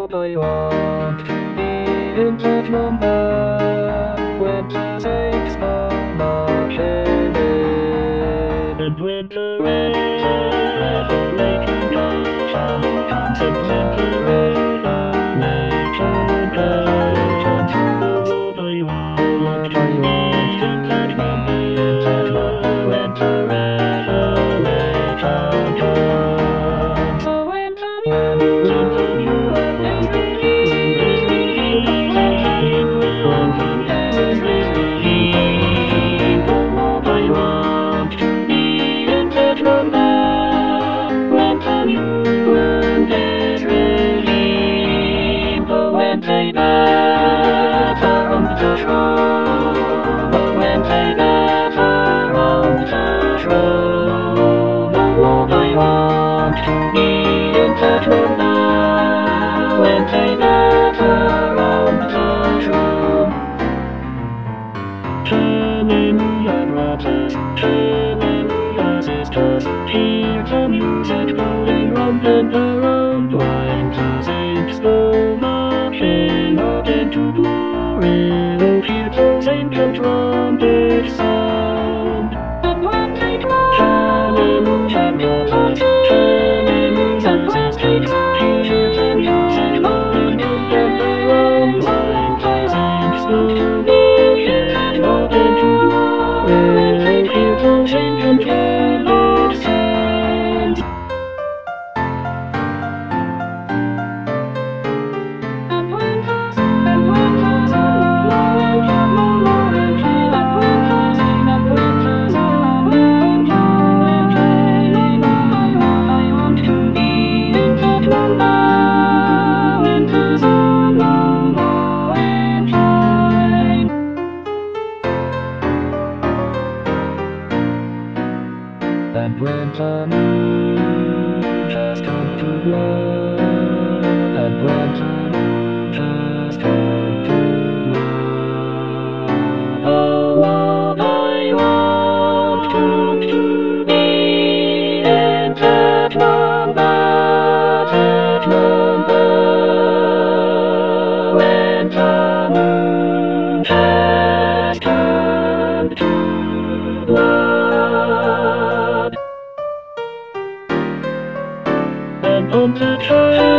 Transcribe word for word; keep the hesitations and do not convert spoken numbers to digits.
what I want to be in touch number twenty-six on my head. And winter weather making passion concept winter weather making passion to what I want I want in touch number in touch number winter weather making passion so winter winter you and hear the music going round and around, trying to sing so much nothing to do. We'll hear those ancient trumpet sound. And when they cry, hallelujah, hallelujah, hear the music going round and around, trying to sing so much nothing to do. We'll hear those ancient trumpet sound. And when the moon has come to blow, and when the moon has come to blow, oh, what I want to be in that number, that number, when the moon has come to blow. And on the trail